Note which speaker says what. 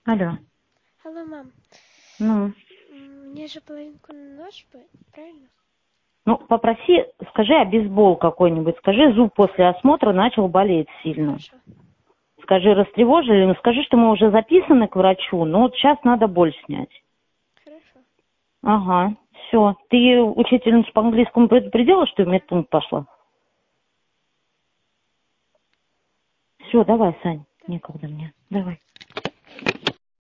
Speaker 1: Алло.
Speaker 2: Алло, мам.
Speaker 1: Ну,
Speaker 2: Мне же половинку на ночь, правильно?
Speaker 1: попроси, скажи обезбол какой-нибудь. Скажи, зуб после осмотра начал болеть сильно.
Speaker 2: Хорошо.
Speaker 1: Скажи, растревожили? Ну, скажи, что мы уже записаны к врачу, но вот сейчас надо боль снять.
Speaker 2: Хорошо.
Speaker 1: Ага, все. Ты учительницу по английскому предупредила, что в медпункт пошла? Все, давай, Сань,
Speaker 2: Да.
Speaker 1: некогда мне. Давай.